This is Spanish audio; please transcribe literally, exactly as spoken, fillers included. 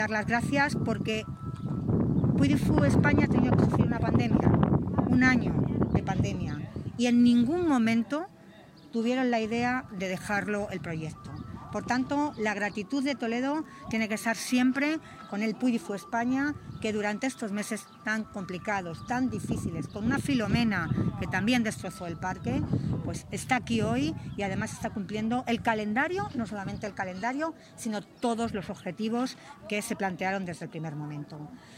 Dar las gracias porque Puy du Fou España ha tenido que sufrir una pandemia, un año de pandemia, y en ningún momento tuvieron la idea de dejarlo el proyecto. Por tanto, la gratitud de Toledo tiene que estar siempre con el Puy du Fou España, que durante estos meses tan complicados, tan difíciles, con una Filomena que también destrozó el parque, pues está aquí hoy y además está cumpliendo el calendario, no solamente el calendario, sino todos los objetivos que se plantearon desde el primer momento.